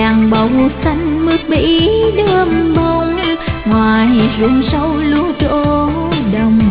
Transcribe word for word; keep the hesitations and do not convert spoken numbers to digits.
vàng bầu xanh mướt bỉ đơm bông, ngoài ruộng sâu lúa đổ đồng.